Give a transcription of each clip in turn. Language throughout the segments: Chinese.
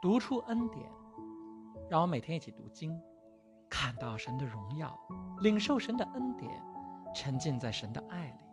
读出恩典，让我每天一起读经，看到神的荣耀，领受神的恩典，沉浸在神的爱里。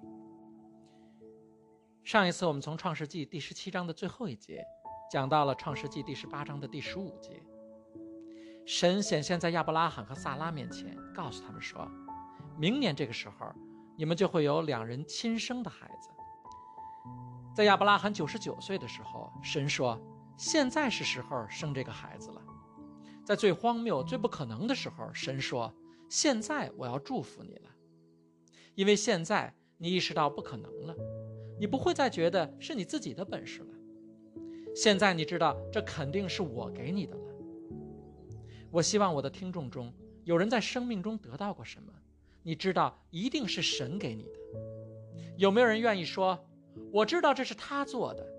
上一次我们从创世纪第17章的最后一节讲到了创世纪第18章的第15节。神显现在亚伯拉罕和撒拉面前，告诉他们说，明年这个时候你们就会有2人亲生的孩子。在亚伯拉罕99岁的时候，神说，现在是时候生这个孩子了。在最荒谬最不可能的时候，神说，现在我要祝福你了，因为现在你意识到不可能了，你不会再觉得是你自己的本事了，现在你知道这肯定是我给你的了。我希望我的听众中有人在生命中得到过什么，你知道一定是神给你的。有没有人愿意说，我知道这是他做的？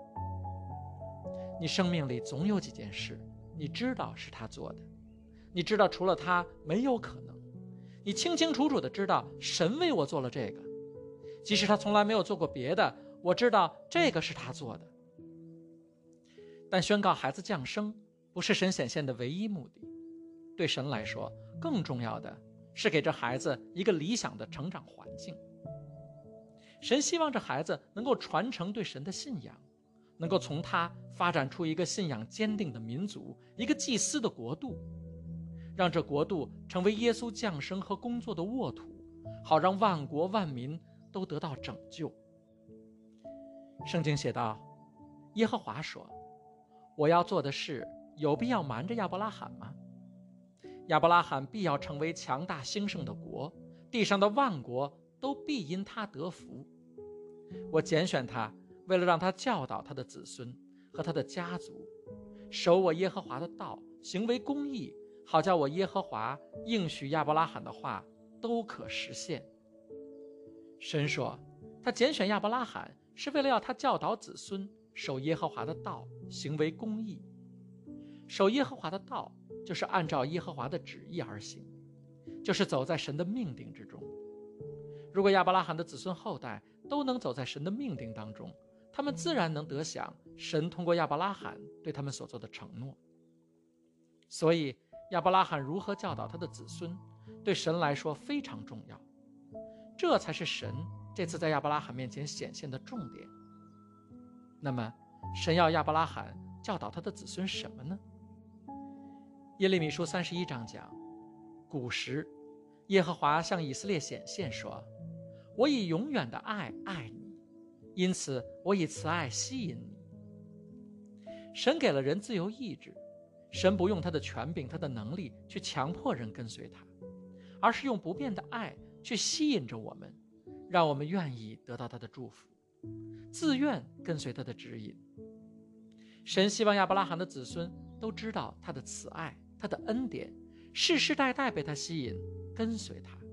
你生命里总有几件事你知道是他做的，你知道除了他没有可能，你清清楚楚地知道神为我做了这个，即使他从来没有做过别的，我知道这个是他做的。但宣告孩子降生不是神显现的唯一目的，对神来说，更重要的是给这孩子一个理想的成长环境。神希望这孩子能够传承对神的信仰，能够从他发展出一个信仰坚定的民族，一个祭司的国度，让这国度成为耶稣降生和工作的沃土，好让万国万民都得到拯救。圣经写道，耶和华说，我要做的事有必要瞒着亚伯拉罕吗？亚伯拉罕必要成为强大兴盛的国，地上的万国都必因他得福。我拣选他，为了让他教导他的子孙和他的家族，守我耶和华的道，行为公义，好叫我耶和华应许亚伯拉罕的话都可实现。神说，他拣选亚伯拉罕是为了要他教导子孙守耶和华的道，行为公义。守耶和华的道就是按照耶和华的旨意而行，就是走在神的命定之中。如果亚伯拉罕的子孙后代都能走在神的命定当中，他们自然能得享神通过亚伯拉罕对他们所做的承诺。所以亚伯拉罕如何教导他的子孙，对神来说非常重要，这才是神这次在亚伯拉罕面前显现的重点。那么神要亚伯拉罕教导他的子孙什么呢？耶利米书31章讲，古时耶和华向以色列显现说，我以永远的爱爱你，因此我以慈爱吸引你。神给了人自由意志，神不用他的权柄他的能力去强迫人跟随他，而是用不变的爱去吸引着我们，让我们愿意得到他的祝福，自愿跟随他的指引。神希望亚伯拉罕的子孙都知道他的慈爱，他的恩典，世世代代被他吸引，跟随他。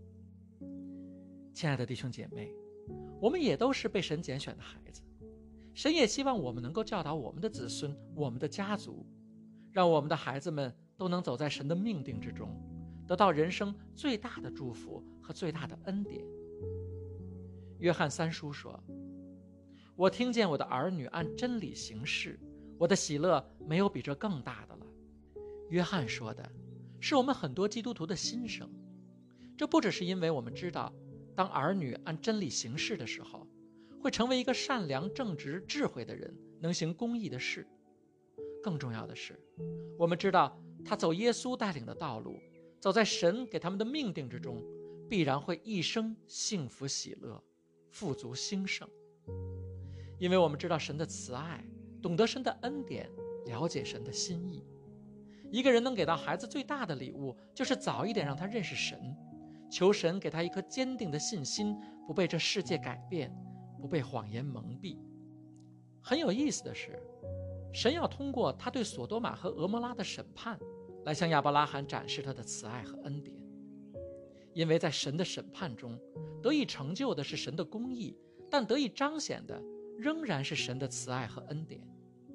亲爱的弟兄姐妹，我们也都是被神拣选的孩子，神也希望我们能够教导我们的子孙，我们的家族，让我们的孩子们都能走在神的命定之中，得到人生最大的祝福和最大的恩典。约翰3书说，我听见我的儿女按真理行事，我的喜乐没有比这更大的了。约翰说的是我们很多基督徒的心声，这不只是因为我们知道当儿女按真理行事的时候，会成为一个善良正直智慧的人，能行公义的事。更重要的是，我们知道他走耶稣带领的道路，走在神给他们的命定之中，必然会一生幸福喜乐，富足兴盛。因为我们知道神的慈爱，懂得神的恩典，了解神的心意。一个人能给到孩子最大的礼物，就是早一点让他认识神，求神给他一颗坚定的信心，不被这世界改变，不被谎言蒙蔽。很有意思的是，神要通过他对索多玛和俄摩拉的审判，来向亚伯拉罕展示他的慈爱和恩典。因为在神的审判中，得以成就的是神的公义，但得以彰显的仍然是神的慈爱和恩典。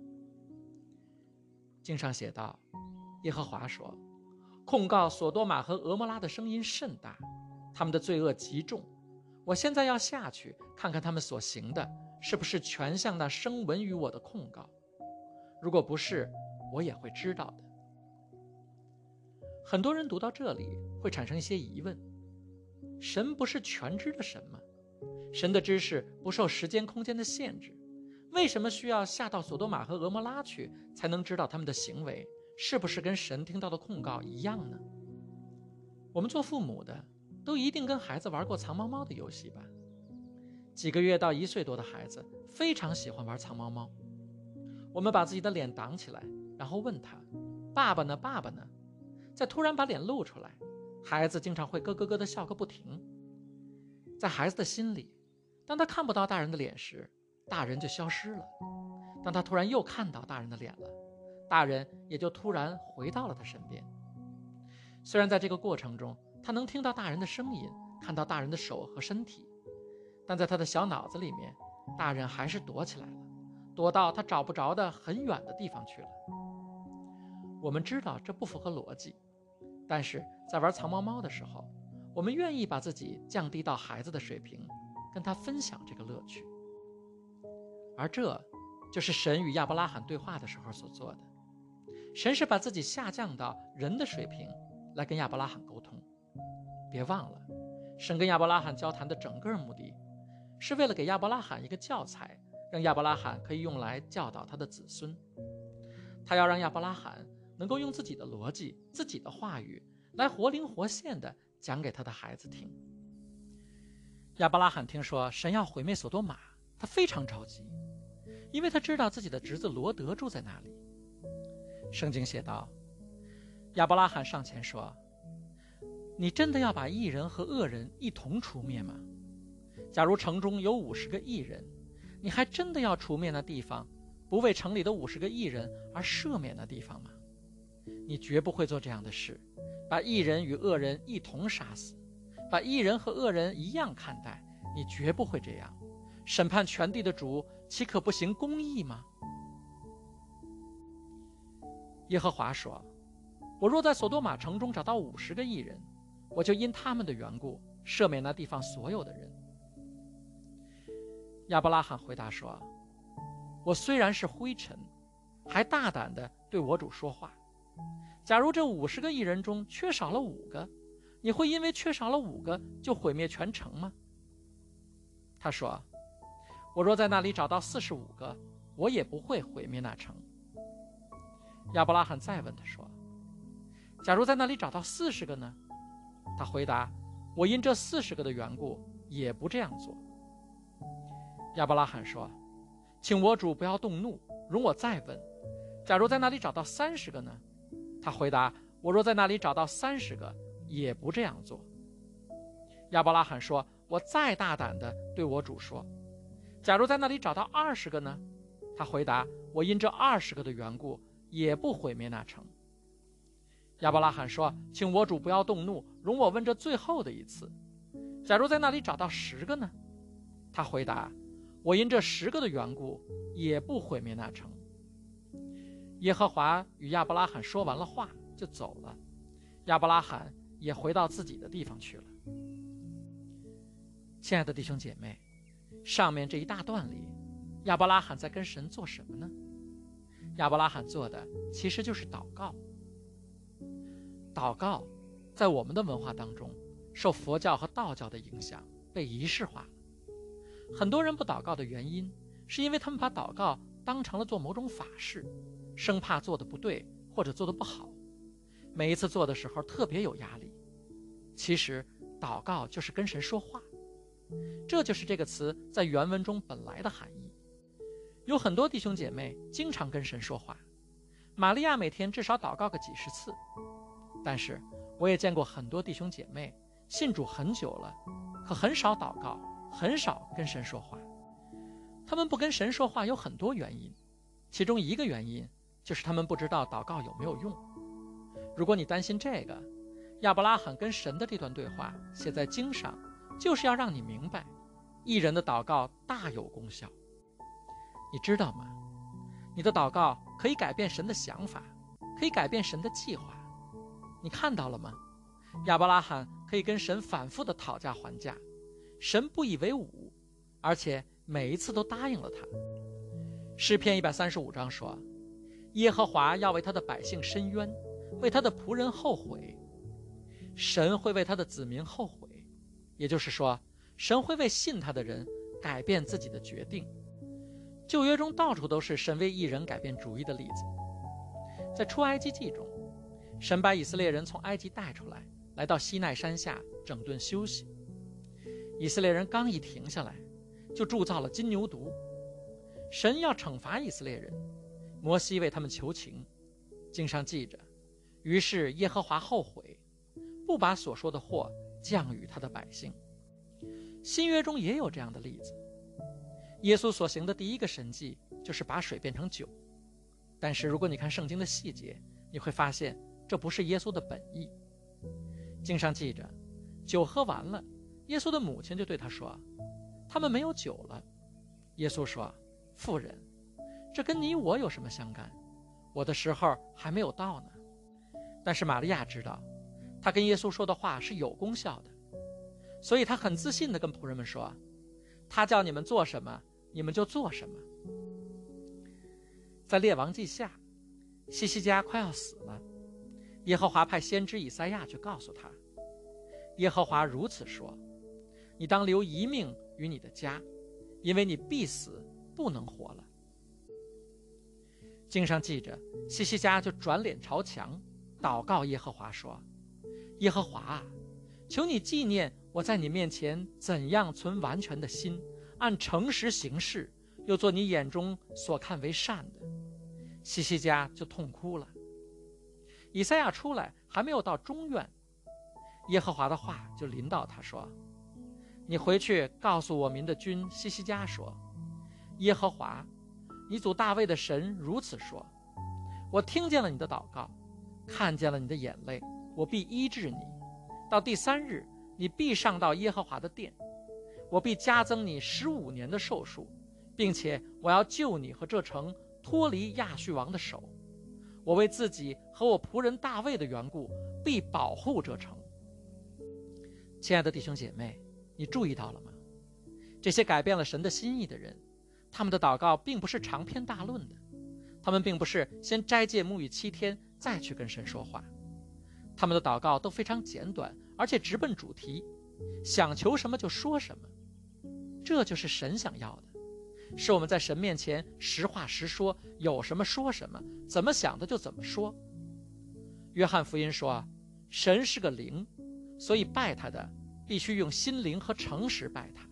经上写道，耶和华说，控告索多玛和俄摩拉的声音甚大，他们的罪恶极重，我现在要下去看看他们所行的是不是全像那声闻于我的控告，如果不是， 我也会知道的。很多人读到这里会产生一些疑问：神不是全知的神吗？神的知识不受时间空间的限制，为什么需要下到索多玛和俄摩拉去才能知道他们的行为是不是跟神听到的控告一样呢？我们做父母的都一定跟孩子玩过藏猫猫的游戏吧？几个月到1岁多的孩子非常喜欢玩藏猫猫。我们把自己的脸挡起来，然后问他：爸爸呢？爸爸呢？再突然把脸露出来，孩子经常会咯咯咯地笑个不停。在孩子的心里，当他看不到大人的脸时，大人就消失了；当他突然又看到大人的脸了，大人也就突然回到了他身边。虽然在这个过程中，他能听到大人的声音，看到大人的手和身体，但在他的小脑子里面，大人还是躲起来了，躲到他找不着的很远的地方去了。我们知道这不符合逻辑，但是在玩藏猫猫的时候，我们愿意把自己降低到孩子的水平，跟他分享这个乐趣。而这就是神与亚伯拉罕对话的时候所做的。神是把自己下降到人的水平来跟亚伯拉罕沟通。别忘了，神跟亚伯拉罕交谈的整个目的是为了给亚伯拉罕一个教材，让亚伯拉罕可以用来教导他的子孙。他要让亚伯拉罕能够用自己的逻辑、自己的话语来活灵活现地讲给他的孩子听。亚伯拉罕听说神要毁灭索多玛，他非常着急，因为他知道自己的侄子罗德住在那里。圣经写道，亚伯拉罕上前说：你真的要把义人和恶人一同除灭吗？假如城中有50个义人，你还真的要除灭那地方，不为城里的50个义人而赦免那地方吗？你绝不会做这样的事，把义人与恶人一同杀死，把义人和恶人一样看待，你绝不会这样。审判全地的主岂可不行公义吗？耶和华说：我若在索多玛城中找到50个义人，我就因他们的缘故赦免那地方所有的人。亚伯拉罕回答说：我虽然是灰尘，还大胆地对我主说话。假如这50个义人中缺少了5个，你会因为缺少了5个就毁灭全城吗？他说：我若在那里找到45个，我也不会毁灭那城。亚伯拉罕再问他说：假如在那里找到40个呢？他回答：我因这40个的缘故也不这样做。亚伯拉罕说：请我主不要动怒，容我再问，假如在那里找到30个呢？他回答：我若在那里找到30个，也不这样做。亚伯拉罕说：我再大胆地对我主说，假如在那里找到20个呢？他回答：我因这20个的缘故也不毁灭那城。亚伯拉罕说：请我主不要动怒，容我问这最后的一次，假如在那里找到10个呢？他回答：我因这10个的缘故也不毁灭那城。耶和华与亚伯拉罕说完了话就走了，亚伯拉罕也回到自己的地方去了。亲爱的弟兄姐妹，上面这一大段里，亚伯拉罕在跟神做什么呢？亚伯拉罕做的其实就是祷告。祷告在我们的文化当中受佛教和道教的影响，被仪式化了。很多人不祷告的原因是因为他们把祷告当成了做某种法事，生怕做得不对或者做得不好，每一次做的时候特别有压力。其实祷告就是跟神说话，这就是这个词在原文中本来的含义。有很多弟兄姐妹经常跟神说话，玛利亚每天至少祷告个几十次。但是我也见过很多弟兄姐妹信主很久了，可很少祷告，很少跟神说话。他们不跟神说话有很多原因，其中一个原因就是他们不知道祷告有没有用。如果你担心这个，亚伯拉罕跟神的这段对话写在经上，就是要让你明白，义人的祷告大有功效。你知道吗？你的祷告可以改变神的想法，可以改变神的计划。你看到了吗？亚伯拉罕可以跟神反复的讨价还价，神不以为忤，而且每一次都答应了他。诗篇135章说： 耶和华要为他的百姓伸冤，为他的仆人后悔。神会为他的子民后悔，也就是说，神会为信他的人改变自己的决定。旧约中到处都是神为义人改变主意的例子。在出埃及记中，神把以色列人从埃及带出来，来到西奈山下整顿休息。以色列人刚一停下来，就铸造了金牛犊。神要惩罚以色列人，摩西为他们求情。经上记着，于是耶和华后悔，不把所说的祸降与他的百姓。新约中也有这样的例子。耶稣所行的第一个神迹就是把水变成酒，但是如果你看圣经的细节，你会发现这不是耶稣的本意。经上记着，酒喝完了，耶稣的母亲就对他说，他们没有酒了。耶稣说，妇人，这跟你我有什么相干？我的时候还没有到呢。但是玛利亚知道，她跟耶稣说的话是有功效的，所以她很自信地跟仆人们说，他叫你们做什么，你们就做什么。在列王记下，西西家快要死了，耶和华派先知以赛亚去告诉他，耶和华如此说，你当留一命于你的家，因为你必死，不能活了。经上记着，西西家就转脸朝墙，祷告耶和华说，耶和华啊，求你纪念我在你面前怎样存完全的心，按诚实行事，又做你眼中所看为善的。西西家就痛哭了。以赛亚出来还没有到中院，耶和华的话就临到他说，你回去告诉我民的君西西家说，耶和华你祖大卫的神如此说，我听见了你的祷告，看见了你的眼泪，我必医治你。到第3日，你必上到耶和华的殿，我必加增你15年的寿数，并且我要救你和这城脱离亚述王的手。我为自己和我仆人大卫的缘故，必保护这城。亲爱的弟兄姐妹，你注意到了吗？这些改变了神的心意的人，他们的祷告并不是长篇大论的，他们并不是先斋戒沐浴7天再去跟神说话，他们的祷告都非常简短，而且直奔主题，想求什么就说什么。这就是神想要的，是我们在神面前实话实说，有什么说什么，怎么想的就怎么说。约翰福音说，神是个灵，所以拜他的必须用心灵和诚实拜他。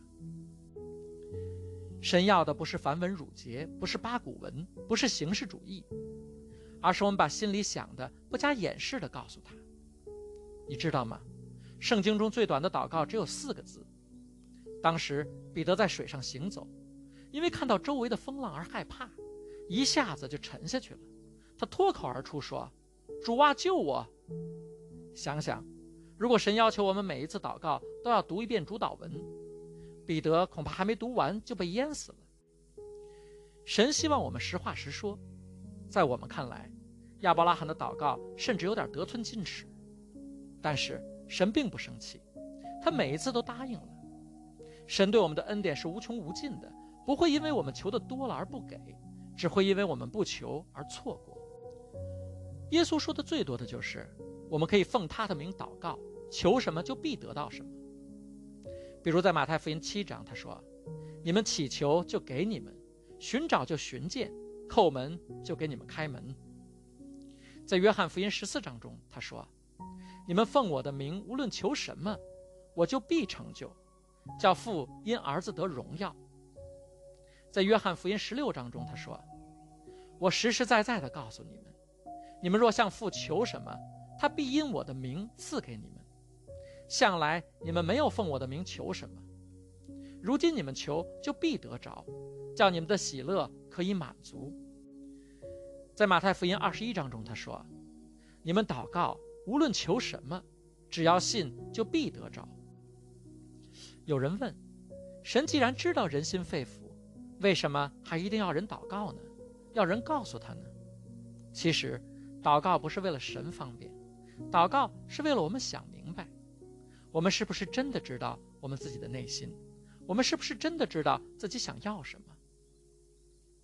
神要的不是繁文缛节，不是八股文，不是形式主义，而是我们把心里想的不加掩饰的告诉他。你知道吗？圣经中最短的祷告只有4个字。当时彼得在水上行走，因为看到周围的风浪而害怕，一下子就沉下去了。他脱口而出说，主啊，救我。想想，如果神要求我们每一次祷告都要读一遍主祷文，彼得恐怕还没读完就被淹死了。神希望我们实话实说，在我们看来，亚伯拉罕的祷告甚至有点得寸进尺，但是神并不生气，他每一次都答应了。神对我们的恩典是无穷无尽的，不会因为我们求的多了而不给，只会因为我们不求而错过。耶稣说的最多的就是我们可以奉他的名祷告，求什么就必得到什么。比如在马太福音7章，他说，你们祈求就给你们，寻找就寻见，叩门就给你们开门。在约翰福音14章中，他说，你们奉我的名无论求什么，我就必成就，叫父因儿子得荣耀。在约翰福音16章中，他说，我实实在在地告诉你们，你们若向父求什么，他必因我的名赐给你们。向来你们没有奉我的名求什么，如今你们求就必得着，叫你们的喜乐可以满足。在马太福音21章中，他说，你们祷告无论求什么，只要信就必得着。有人问，神既然知道人心肺腑，为什么还一定要人祷告呢？要人告诉他呢？其实祷告不是为了神方便，祷告是为了我们想明白，我们是不是真的知道我们自己的内心，我们是不是真的知道自己想要什么。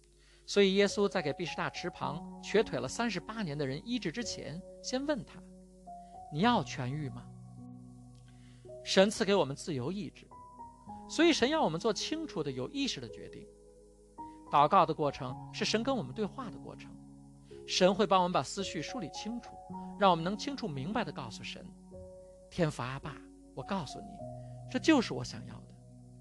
所以耶稣在给毕士大池旁瘸腿了38年的人医治之前，先问他：你要痊愈吗？神赐给我们自由意志，所以神要我们做清楚的有意识的决定。祷告的过程是神跟我们对话的过程，神会帮我们把思绪梳理清楚，让我们能清楚明白地告诉神：天父阿爸，我告诉你，这就是我想要的。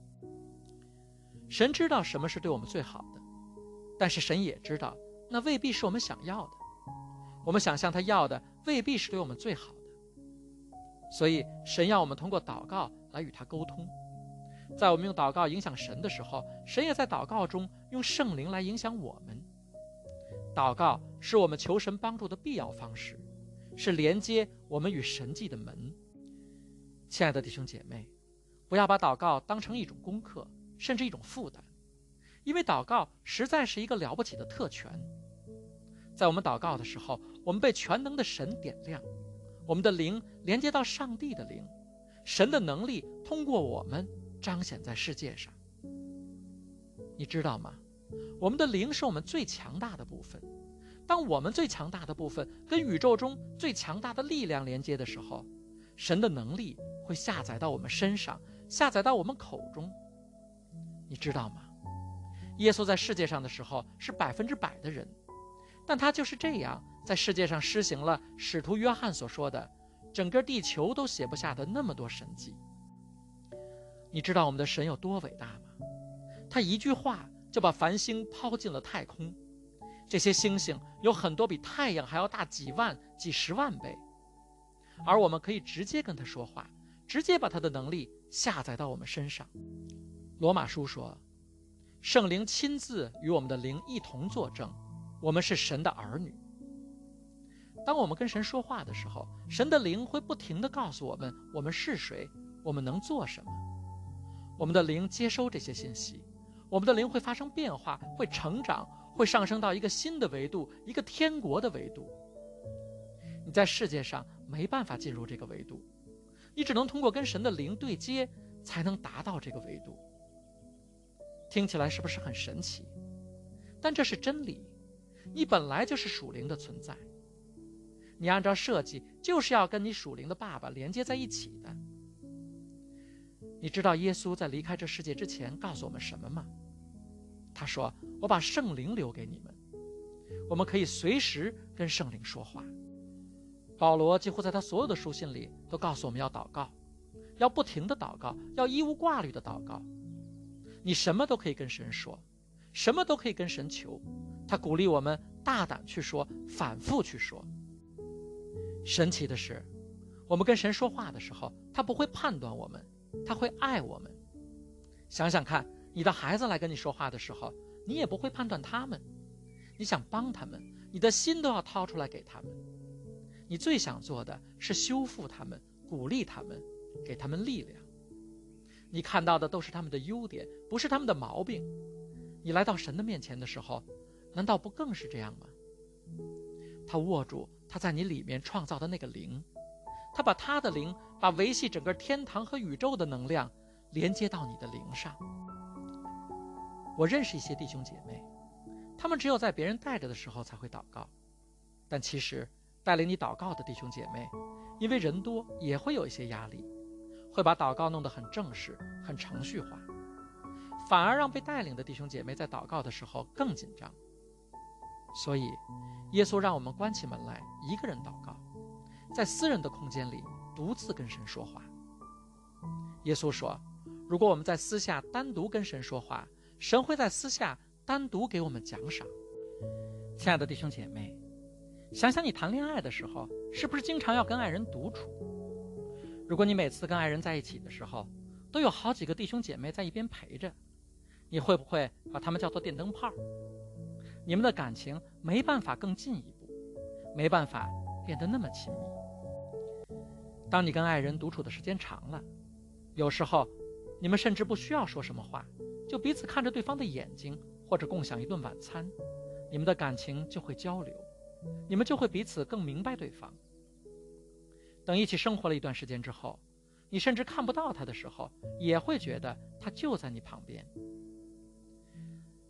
神知道什么是对我们最好的，但是神也知道那未必是我们想要的，我们想象他要的未必是对我们最好的。所以神要我们通过祷告来与他沟通。在我们用祷告影响神的时候，神也在祷告中用圣灵来影响我们。祷告是我们求神帮助的必要方式，是连接我们与神迹的门。亲爱的弟兄姐妹，不要把祷告当成一种功课，甚至一种负担，因为祷告实在是一个了不起的特权。在我们祷告的时候，我们被全能的神点亮，我们的灵连接到上帝的灵，神的能力通过我们彰显在世界上。你知道吗？我们的灵是我们最强大的部分。当我们最强大的部分跟宇宙中最强大的力量连接的时候，神的能力会下载到我们身上，下载到我们口中。你知道吗？耶稣在世界上的时候是100%的人，但他就是这样在世界上施行了使徒约翰所说的整个地球都写不下的那么多神迹。你知道我们的神有多伟大吗？他一句话就把繁星抛进了太空，这些星星有很多比太阳还要大几万几十万倍，而我们可以直接跟他说话，直接把他的能力下载到我们身上。罗马书说，圣灵亲自与我们的灵一同作证，我们是神的儿女。当我们跟神说话的时候，神的灵会不停地告诉我们我们是谁，我们能做什么。我们的灵接收这些信息，我们的灵会发生变化，会成长，会上升到一个新的维度，一个天国的维度。你在世界上没办法进入这个维度，你只能通过跟神的灵对接才能达到这个维度。听起来是不是很神奇？但这是真理，你本来就是属灵的存在，你按照设计就是要跟你属灵的爸爸连接在一起的。你知道耶稣在离开这世界之前告诉我们什么吗？他说，我把圣灵留给你们，我们可以随时跟圣灵说话。保罗几乎在他所有的书信里都告诉我们要祷告，要不停的祷告，要一无挂虑的祷告。你什么都可以跟神说，什么都可以跟神求，他鼓励我们大胆去说，反复去说。神奇的是，我们跟神说话的时候，他不会判断我们，他会爱我们。想想看，你的孩子来跟你说话的时候，你也不会判断他们，你想帮他们，你的心都要掏出来给他们。你最想做的是修复他们，鼓励他们，给他们力量。你看到的都是他们的优点，不是他们的毛病。你来到神的面前的时候，难道不更是这样吗？他握住他在你里面创造的那个灵，他把他的灵，把维系整个天堂和宇宙的能量连接到你的灵上。我认识一些弟兄姐妹，他们只有在别人带着的时候才会祷告，但其实带领你祷告的弟兄姐妹，因为人多也会有一些压力，会把祷告弄得很正式，很程序化，反而让被带领的弟兄姐妹在祷告的时候更紧张。所以耶稣让我们关起门来一个人祷告，在私人的空间里独自跟神说话。耶稣说，如果我们在私下单独跟神说话，神会在私下单独给我们奖赏。亲爱的弟兄姐妹，想想你谈恋爱的时候，是不是经常要跟爱人独处？如果你每次跟爱人在一起的时候，都有好几个弟兄姐妹在一边陪着，你会不会把他们叫做电灯泡？你们的感情没办法更进一步，没办法变得那么亲密。当你跟爱人独处的时间长了，有时候你们甚至不需要说什么话，就彼此看着对方的眼睛，或者共享一顿晚餐，你们的感情就会交流，你们就会彼此更明白对方。等一起生活了一段时间之后，你甚至看不到他的时候，也会觉得他就在你旁边。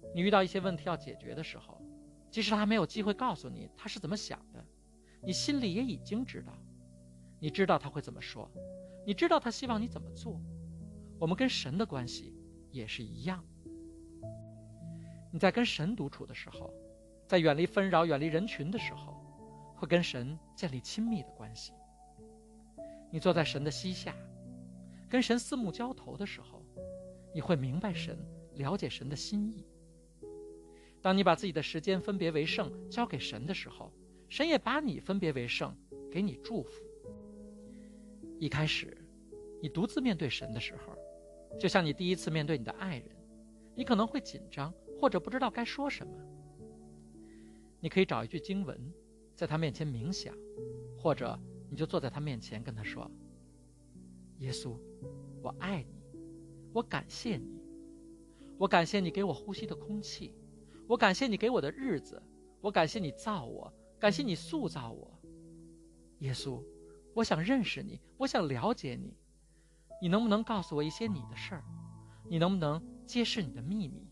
你遇到一些问题要解决的时候，即使他还没有机会告诉你他是怎么想的，你心里也已经知道。你知道他会怎么说，你知道他希望你怎么做。我们跟神的关系也是一样。你在跟神独处的时候，在远离纷扰、远离人群的时候，会跟神建立亲密的关系。你坐在神的膝下，跟神四目交投的时候，你会明白神，了解神的心意。当你把自己的时间分别为圣交给神的时候，神也把你分别为圣，给你祝福。一开始你独自面对神的时候，就像你第一次面对你的爱人，你可能会紧张，或者不知道该说什么。你可以找一句经文在他面前冥想，或者你就坐在他面前跟他说：耶稣，我爱你，我感谢你，我感谢你给我呼吸的空气，我感谢你给我的日子，我感谢你造我，感谢你塑造我。耶稣，我想认识你，我想了解你，你能不能告诉我一些你的事儿？你能不能揭示你的秘密？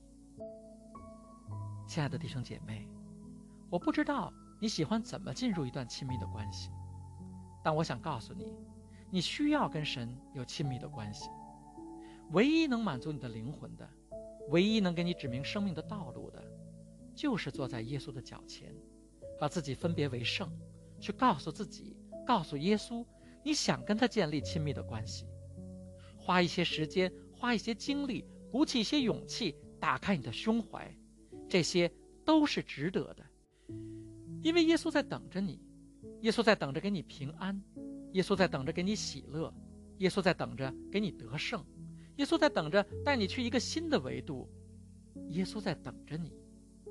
亲爱的弟兄姐妹，我不知道你喜欢怎么进入一段亲密的关系，但我想告诉你，你需要跟神有亲密的关系。唯一能满足你的灵魂的，唯一能给你指明生命的道路的，就是坐在耶稣的脚前，把自己分别为圣，去告诉自己，告诉耶稣，你想跟他建立亲密的关系。花一些时间，花一些精力，鼓起一些勇气，打开你的胸怀，这些都是值得的。因为耶稣在等着你，耶稣在等着给你平安，耶稣在等着给你喜乐，耶稣在等着给你得胜，耶稣在等着带你去一个新的维度，耶稣在等着你。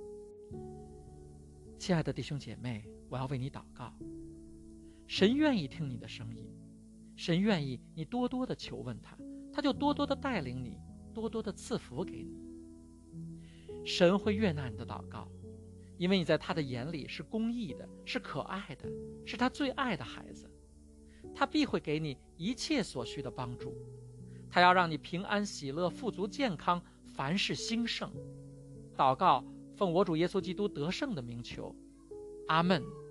亲爱的弟兄姐妹，我要为你祷告。神愿意听你的声音，神愿意你多多的求问他，他就多多的带领你，多多的赐福给你。神会悦纳你的祷告，因为你在他的眼里是公义的，是可爱的，是他最爱的孩子。他必会给你一切所需的帮助，他要让你平安喜乐，富足健康，凡事兴盛。祷告奉我主耶稣基督得胜的名求，阿们。